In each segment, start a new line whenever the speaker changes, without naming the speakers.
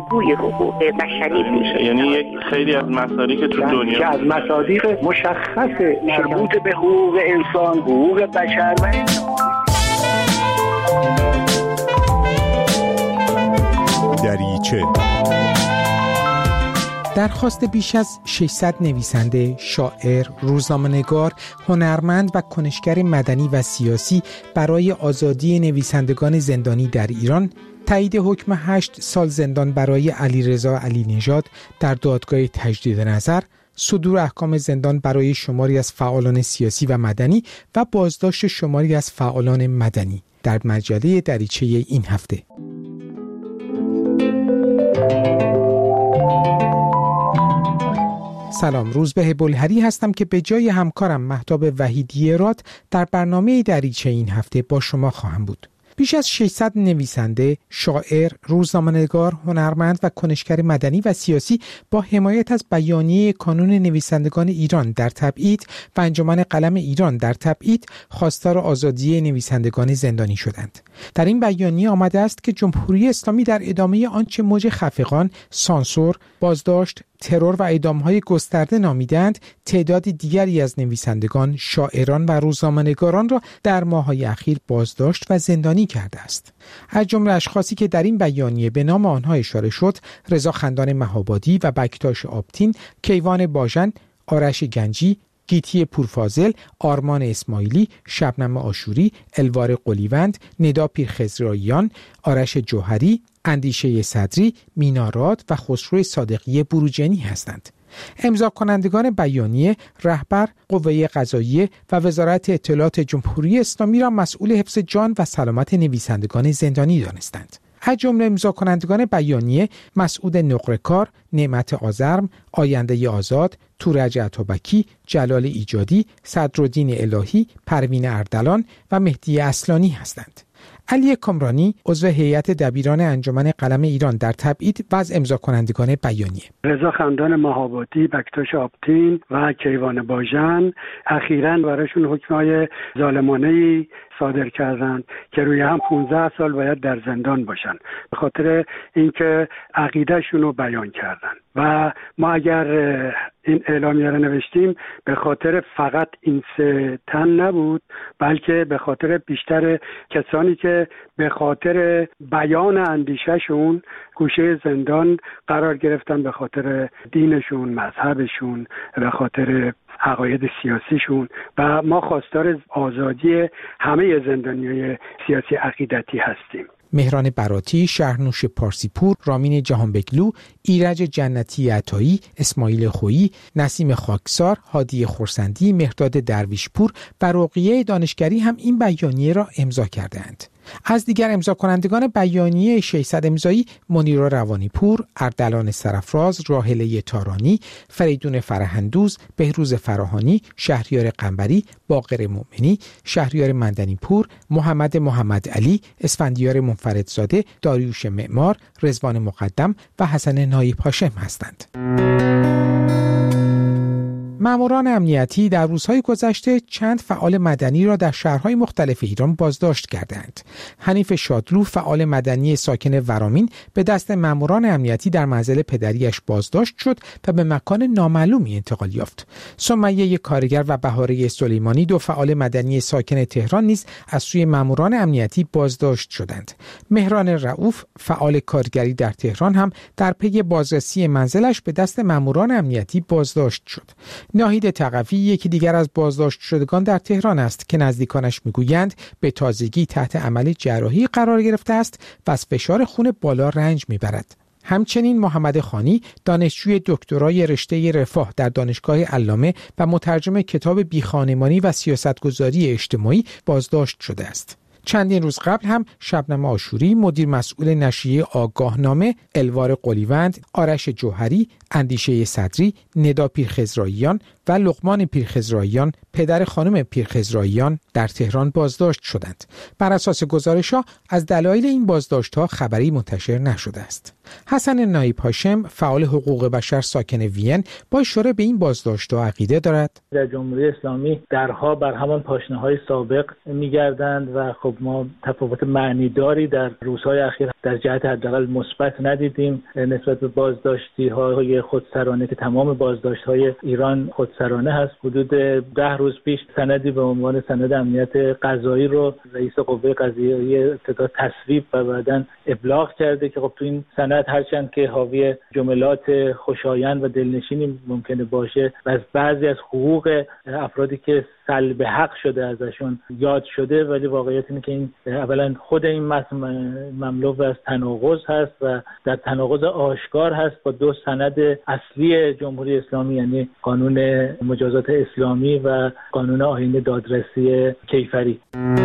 الگوی حقوق بشری
میشه. یعنی یک خیلی از مصادیق که تو دنیا
که از مصادیق مشخص مربوط به حقوق انسان، حقوق بشر و
دریچه. درخواست بیش از 600 نویسنده، شاعر، روزنامه‌نگار، هنرمند و کنشگر مدنی و سیاسی برای آزادی نویسندگان زندانی در ایران، تایید حکم 8 سال زندان برای علیرضا علی نژاد در دادگاه تجدید نظر، صدور احکام زندان برای شماری از فعالان سیاسی و مدنی و بازداشت شماری از فعالان مدنی در مجله دریچه این هفته. سلام، روزبه بلهری هستم که به جای همکارم مهتاب وحیدی راد در برنامه دریچه این هفته با شما خواهم بود. بیش از 600 نویسنده، شاعر، روزنامه‌نگار، هنرمند و کنشگر مدنی و سیاسی با حمایت از بیانیه کانون نویسندگان ایران در تبعید و انجمن قلم ایران در تبعید خواستار آزادی نویسندگان زندانی شدند. در این بیانیه آمده است که جمهوری اسلامی در ادامه آنچه موج خفقان، سانسور، بازداشت، ترور و اعدام‌های گسترده نامیدند، تعداد دیگری از نویسندگان، شاعران و روزنامه‌نگاران را در ماه‌های اخیر بازداشت و زندانی کرده است. از جمله اشخاصی که در این بیانیه به نام آنها اشاره شد، رضا خندان مهابادی و بکتاش آبتین، کیوان باژن، آرش گنجی، گیتی پورفاضل، آرمان اسماعیلی، شبنم آشوری، الوار قلیوند، ندا پیرخضراییان، آرش جوهری، اندیشه صدری، مینا راد و خسرو صادقی بروجنی هستند. امضا کنندگان بیانیه رهبر قوه قضاییه و وزارت اطلاعات جمهوری اسلامی را مسئول حفظ جان و سلامت نویسندگان زندانی دانستند. از جمله امضا کنندگان بیانیه مسعود نقره‌کار، نعمت آزرم، آینده آزاد، تورج عطابکی، جلال ایجادی، صدرالدین الهی، پروین اردلان و مهدی اصلانی هستند. علی کامرانی عضو هیئت دبیران انجمن قلم ایران در تبعید و از امضا کنندگان بیانیه.
رضا خندان مهابادی، بکتاش آبتین و کیوان باژن اخیراً برایشون حکم‌های ظالمانه‌ای صادر کردند که روی هم 15 سال باید در زندان باشن به خاطر اینکه عقیدهشون رو بیان کردن. و ما اگر این اعلامیه رو نوشتیم به خاطر فقط این 3 تن نبود، بلکه به خاطر بیشتر کسانی که به خاطر بیان اندیشهشون گوشه زندان قرار گرفتن، به خاطر دینشون، مذهبشون، به خاطر عقاید سیاسیشون. و ما خواستار آزادی همه زندانیای سیاسی عقیدتی هستیم.
مهران براتی، شهرنوش پارسیپور، رامین جهانبگلو، ایرج جنتی عطایی، اسماعیل خویی، نسیم خاکسار، هادی خورسندی، مهرداد درویشپور و رقیه دانشگری هم این بیانیه را امضا کردند. از دیگر امضا کنندگان بیانیه 600 امضایی منیرا روانیپور، اردلان سرافراز، راحله تارانی، فریدون فرهندوز، بهروز فراهانی، شهریار قنبری، باقر مؤمنی، شهریار مندنیپور، محمد علی، اسفندیار منفردزاده، داریوش معمار، رضوان مقدم و حسن نایب هاشم هستند. ماموران امنیتی در روزهای گذشته چند فعال مدنی را در شهرهای مختلف ایران بازداشت کردند. حنیف شادلو، فعال مدنی ساکن ورامین، به دست ماموران امنیتی در منزل پدریش بازداشت شد و به مکان نامعلومی انتقال یافت. سمیه کارگر و بهاره سلیمانی، 2 فعال مدنی ساکن تهران نیز از سوی ماموران امنیتی بازداشت شدند. مهران رؤوف، فعال کارگری در تهران، هم در پی بازرسی منزلش به دست ماموران امنیتی بازداشت شد. ناهید تقوی، یکی دیگر از بازداشت شدگان در تهران است که نزدیکانش میگویند به تازگی تحت عمل جراحی قرار گرفته است و از فشار خون بالا رنج میبرد. همچنین محمد خانی، دانشجوی دکترای رشته رفاه در دانشگاه علامه و مترجم کتاب بیخانمانی و سیاستگذاری اجتماعی بازداشت شده است. چندین روز قبل هم شبنم آشوری، مدیر مسئول نشریه آگاهنامه، الوار قلیوند، آرش جوهری، اندیشه صدری، ندا پیرخضراییان و لقمان پیرخضراییان، پدر خانم پیرخضراییان، در تهران بازداشت شدند. بر اساس گزارش‌ها از دلایل این بازداشت‌ها خبری منتشر نشده است. حسن نایب هاشم، فعال حقوق بشر ساکن وین، با اشاره به این بازداشت‌ها عقیده دارد.
در جمهوری اسلامی درها بر همان پاشنه‌های سابق می‌گردند و خب ما تفاوت معنیداری در روزهای اخیر در جهت حداقل مثبت ندیدیم نسبت به بازداشتی‌های خودسرانه که تمام بازداشت‌های ایران خودسرانه هست. حدود 10 روز پیش سندی به عنوان سند امنیت قضایی رو رئیس قوه قضاییه ابتدا تصویب و بعداً ابلاغ کرده که خب تو این سند هرچند که حاوی جملات خوشایند و دلنشینی ممکنه باشه و از بعضی از حقوق افرادی که سلب حق شده ازشون یاد شده، ولی واقعیت اینه که این اولا خود این متن مملو از تناقض هست و در تناقض آشکار هست با دو سند اصلی جمهوری اسلامی، یعنی قانون مجازات اسلامی و قانون آیین دادرسی کیفری.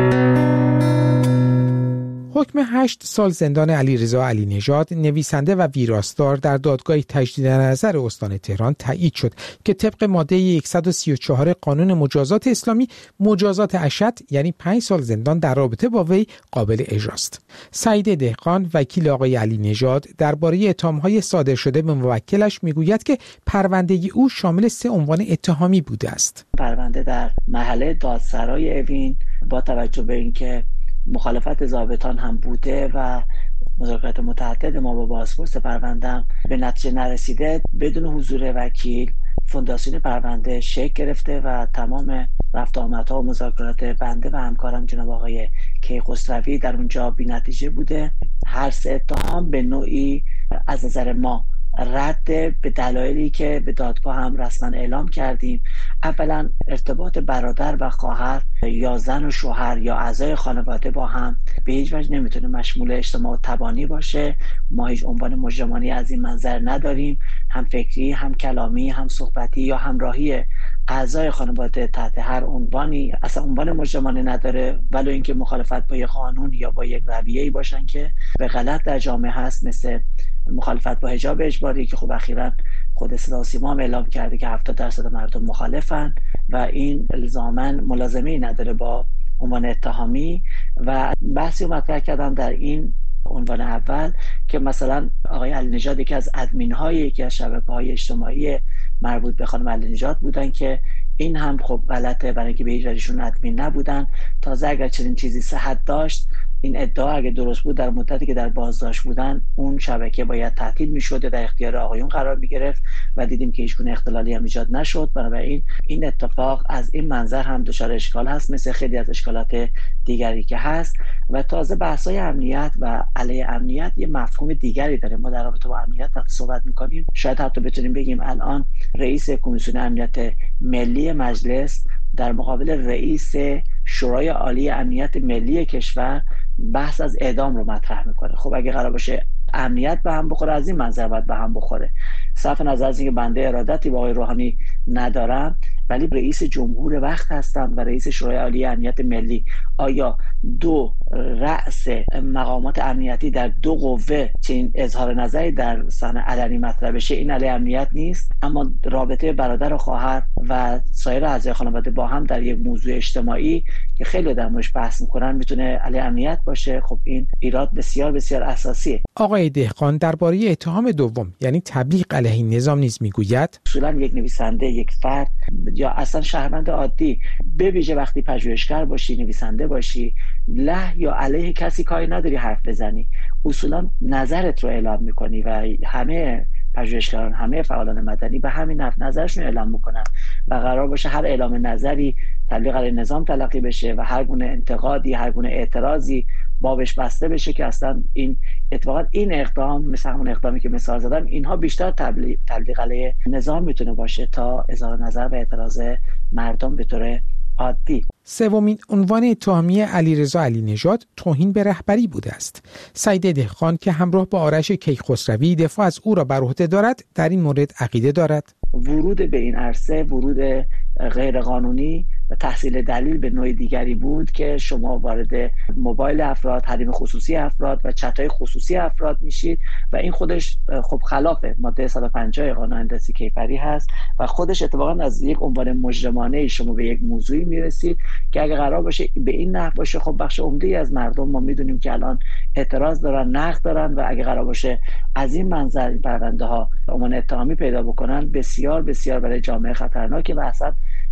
حکم 8 سال زندان علیرضا علی نژاد نویسنده و ویراستار در دادگاه تجدید نظر استان تهران تایید شد که طبق ماده 134 قانون مجازات اسلامی مجازات اشد یعنی 5 سال زندان در رابطه با وی قابل اجراست. سعید دهقان وکیل آقای علی نژاد درباره اتهام‌های صادر شده به موکلش میگوید که پرونده او شامل 3 عنوان اتهامی بوده است.
پرونده در محله دادسرای اوین با توجه به اینکه مخالفت ضابطان هم بوده و مذاکرات متعدد ما با بازپرس پرونده به نتیجه نرسیده، بدون حضور وکیل فونداسیون پرونده شکل گرفته و تمام رفت آمدها و مذاکرات بنده و همکارم جناب آقای کیخسروی در اونجا بی‌نتیجه بوده. هر 3 اتهام به نوعی از نظر ما رد به دلایلی که به دادگاه هم رسما اعلام کردیم. اولا ارتباط برادر و خواهر یا زن و شوهر یا اعضای خانواده با هم به هیچ وجه نمیتونه مشمول اجتماع تبانی باشه. ما هیچ عنوان مجرمانه از این منظر نداریم، هم فکری، هم کلامی، هم صحبتی یا همراهی اعضای خانواده تحت هر عنوانی اصلا عنوان مجرمانه نداره، ولو اینکه مخالفت با یک قانون یا با یک رویه‌ای باشن که به غلط در جامعه هست، مثل مخالفت با حجاب اجباری که خب اخیراً خود صدا و سیما هم اعلام کرده که 70% مردم مخالفن و این الزاماً ملازمه‌ای نداره با عنوان اتهامی. و بحثی رو مطرح کردم در این عنوان اول که مثلا آقای علی نژاد یکی از ادمین‌های یکی از شبکه‌های اجتماعی مربوط به خانم علی نژاد بودن که این هم خب غلطه، برای اینکه به هیچ وجهشون ادمین نبودن. تازه اگر چنین چیزی صحت داشت، این ادعا اگه درست بود، در مدتی که در بازداشت بودن اون شبکه باید تعطیل می‌شد، در اختیار آقایون قرار می‌گرفت و دیدیم که هیچ گونه اختلالی هم ایجاد نشد. بنابراین این اتفاق از این منظر هم دچار اشکال هست، مثل خیلی از اشکالات دیگری که هست. و تازه بحث‌های امنیت و علیه امنیت یه مفهوم دیگری داره. ما در رابطه با امنیت وقتی صحبت می‌کنیم شاید حتی بتونیم بگیم الان رئیس کمیسیون امنیت ملی مجلس در مقابل رئیس شورای عالی امنیت ملی کشور بحث از اعدام رو مطرح میکنه. خب اگه قرار باشه امنیت به هم بخوره، از این منظر باید به هم بخوره. صرف نظر از اینکه بنده ارادتی با آقای روحانی ندارم، ولی رئیس جمهور وقت هستم و رئیس شورای عالی امنیت ملی. آیا دو رأس مقامات امنیتی در دو قوه چنین اظهار نظری در صحنه علنی مطرح بشه، این علیه امنیت نیست؟ اما رابطه برادر و خواهر و سایر اعضای خانواده با هم در یک موضوع اجتماعی که خیلی در موردش بحث میکنن میتونه علیه امنیت باشه. خب این ایراد بسیار بسیار اساسیه.
آقای دهقان درباره اتهام دوم یعنی تبلیغ علیه نظام نیز میگوید
اصولا یک نویسنده، یک فرد یا اصلا شهروند عادی، به ویژه وقتی پژوهشگر باشی، نویسنده باشی، له یا علیه کسی کاری نداری حرف بزنی، اصولا نظرت رو اعلام میکنی و همه پژوهشگران، همه فعالان مدنی به همین نظرشون اعلام میکنن و قرار باشه هر اعلام نظری تبلیغ علیه نظام تلقی بشه و هر گونه انتقادی، هر گونه اعتراضی بابش بسته بشه که اصلا این اتفاقا این اقدام مثل همون اقدامی که مثال زدم، اینها بیشتر تبلیغ علیه نظام میتونه باشه تا اظهار نظر و اعتراض مردم به طور عادی.
سومین عنوان اتهامی علیرضا علی نژاد توهین به رهبری بوده است. سعید دهقان که همراه با آرش کیخسروی دفاع از او را بر عهده دارد، در این مورد عقیده دارد
ورود به این عرصه ورود غیرقانونی و تحصیل دلیل به نوع دیگری بود که شما وارد موبایل افراد، حریم خصوصی افراد و چت‌های خصوصی افراد میشید و این خودش خب خلاف ماده 150 قانون هندسی کیفری هست و خودش اتفاقا از یک عنوان مجرمانه شما به یک موضوعی میرسید که اگه قرار باشه به این نحو باشه، خب بخش عمده‌ای از مردم ما میدونیم که الان اعتراض دارن، نقد دارن و اگه قرار باشه از این منظر این پرونده ها عنوان اتهامی پیدا بکنن، بسیار بسیار برای جامعه خطرناکه و اصلا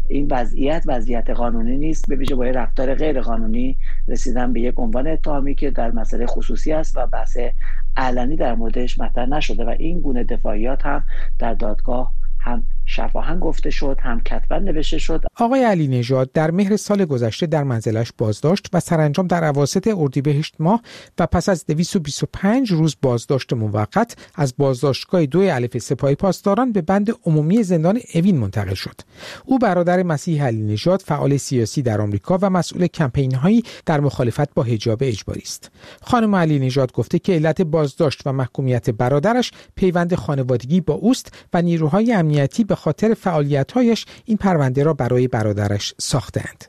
این وضعیت قانونی نیست، به ویژه با رفتار غیر قانونی رسیدن به یک عنوان اتهامی که در مسئله خصوصی است و بحث علنی در موردش مطرح نشده و این گونه دفاعیات هم در دادگاه هم شفاهن گفته شد، هم کتباً نوشته شد.
آقای علی نژاد در مهر سال گذشته در منزلش بازداشت و سرانجام در اواسط اردیبهشت ماه و پس از 225 روز بازداشت موقت از بازداشتگاه 2 الف سپاه پاسداران به بند عمومی زندان اوین منتقل شد. او برادر مسیح علی نژاد فعال سیاسی در آمریکا و مسئول کمپین‌هایی در مخالفت با حجاب اجباری است. خانم علی نژاد گفته که علت بازداشت و محکومیت برادرش پیوند خانوادگی با اوست و نیروهای امنیتی به خاطر فعالیت‌هایش این پرونده را برای برادرش ساختند.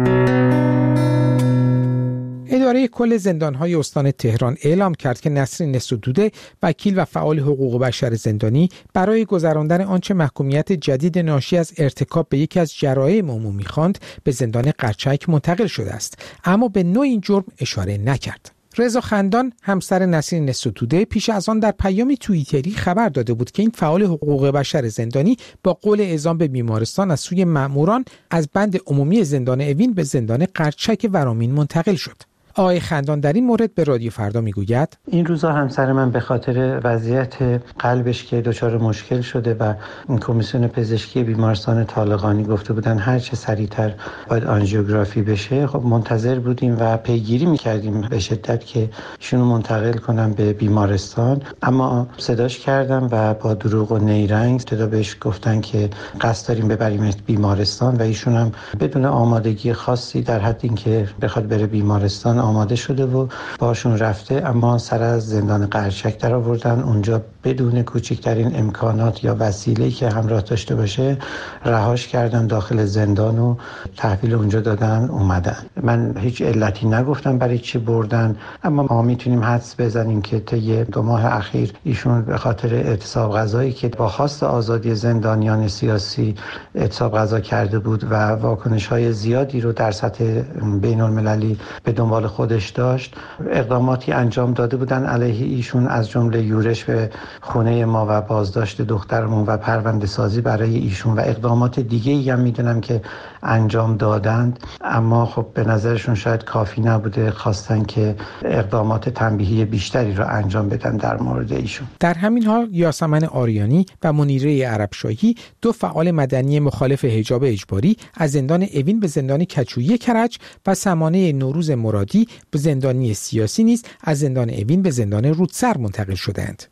اداره کل زندان‌های استان تهران اعلام کرد که نسرین سدوده، وکیل و فعال حقوق بشر زندانی، برای گذراندن آنچه محکومیت جدید ناشی از ارتکاب به یکی از جرایم عمومی خواند به زندان قرچک منتقل شده است، اما به نوع این جرم اشاره نکرد. رضا خندان همسر نسرین ستوده پیش از آن در پیامی توییتری خبر داده بود که این فعال حقوق بشر زندانی با قول اعزام به بیمارستان از سوی مأموران از بند عمومی زندان اوین به زندان قرچک ورامین منتقل شد. آقای خندان در این مورد به رادیو فردا میگوید
این روزا همسر من به خاطر وضعیت قلبش که دچار مشکل شده و کمیسیون پزشکی بیمارستان طالقانی گفته بودن هر چه سریعتر باید آنژیوگرافی بشه، خب منتظر بودیم و پیگیری میکردیم به شدت که ایشونو منتقل کنم به بیمارستان، اما صداش کردم و با دروغ و نیرنگ ابتدا بهش گفتن که قصد داریم ببریم بیمارستان و ایشون هم بدون آمادگی خاصی در حد اینکه بخواد بره بیمارستان آماده شده و باشون رفته، اما سر از زندان قرچک در آوردن. اونجا بدون کوچکترین امکانات یا وسیله‌ای که همراه داشته باشه رهاش کردن داخل زندان و تحویل اونجا دادن اومدن. من هیچ علتی نگفتم برای چی بردن، اما ما میتونیم حدس بزنیم که طی 2 ماه اخیر ایشون به خاطر اعتصاب غذایی که با خواست آزادی زندانیان سیاسی اعتصاب غذا کرده بود و واکنش‌های زیادی رو در سطح بین‌المللی به دنبال خودش داشت، اقداماتی انجام داده بودن علیه ایشون، از جمله یورش به خونه ما و بازداشت دخترمون و پرونده سازی برای ایشون و اقدامات دیگه‌ای هم میدونم که انجام دادند، اما خب به نظرشون شاید کافی نبوده، خواستن که اقدامات تنبیهی بیشتری رو انجام بدن در مورد ایشون.
در همین حال یاسمن آریانی و منیره عربشاهی، 2 فعال مدنی مخالف حجاب اجباری، از زندان اوین به زندان کچویی کرج و سمانه نوروز مرادی به زندانی سیاسی نیز از زندان اوین به زندان رودسر منتقل شدند.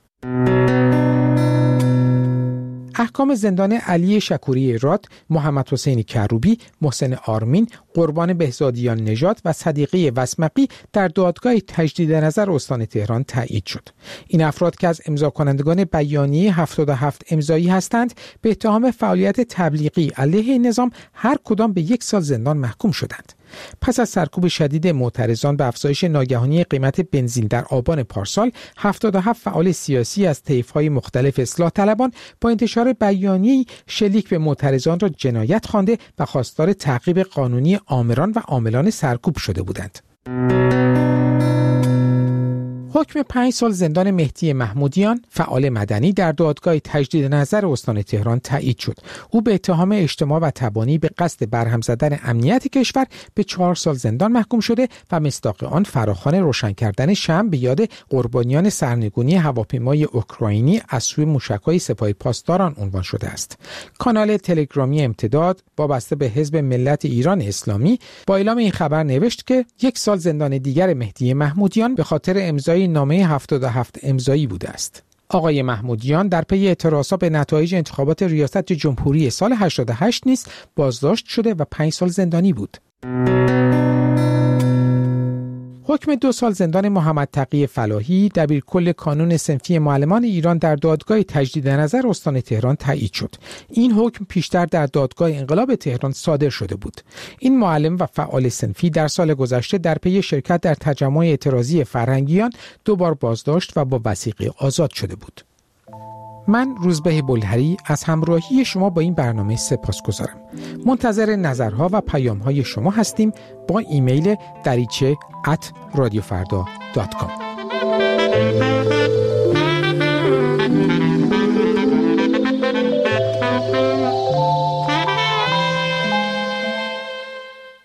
احکام زندان علی شکوری راد، محمد حسین کروبی، محسن آرمین، قربان بهزادیان نژاد و صدیقه وسمقی در دادگاه تجدید نظر استان تهران تایید شد. این افراد که از امضا کنندگان بیانیه 77 امضایی هستند، به اتهام فعالیت تبلیغی علیه نظام هر کدام به 1 سال زندان محکوم شدند. پس از سرکوب شدید معترضان به افزایش ناگهانی قیمت بنزین در آبان پارسال، 77 فعال سیاسی از طیف‌های مختلف اصلاح طلبان با انتشار بیانیه‌ای شلیک به معترضان را جنایت خوانده و خواستار تعقیب قانونی آمران و عاملان سرکوب شده بودند. حکم 5 سال زندان مهدی محمودیان، فعال مدنی، در دادگاه تجدید نظر استان تهران تایید شد. او به اتهام اجتماع و تبانی به قصد برهم زدن امنیت کشور به 4 سال زندان محکوم شده و مصداق آن فراخوان روشن کردن شمع به یاد قربانیان سرنگونی هواپیمای اوکراینی از سوی موشک‌های سپاه پاسداران عنوان شده است. کانال تلگرامی امتداد وابسته به حزب ملت ایران اسلامی با اعلام این خبر نوشت که 1 سال زندان دیگر مهدی محمودیان به خاطر امضای نامه 77 امضایی بوده است. آقای محمودیان در پی اعتراضات به نتایج انتخابات ریاست جمهوری سال 88 نیز بازداشت شده و 5 سال زندانی بود. حکم 2 سال زندان محمد تقی فلاحی، دبیرکل کانون صنفی معلمان ایران، در دادگاه تجدید نظر استان تهران تایید شد. این حکم پیشتر در دادگاه انقلاب تهران صادر شده بود. این معلم و فعال صنفی در سال گذشته در پی شرکت در تجمع اعتراضی فرهنگیان 2 بار بازداشت و با وثیقه آزاد شده بود. من روزبه بلهری از همراهی شما با این برنامه سپاسگزارم. منتظر نظرها و پیام‌های شما هستیم با ایمیل dariche@radiofarda.com.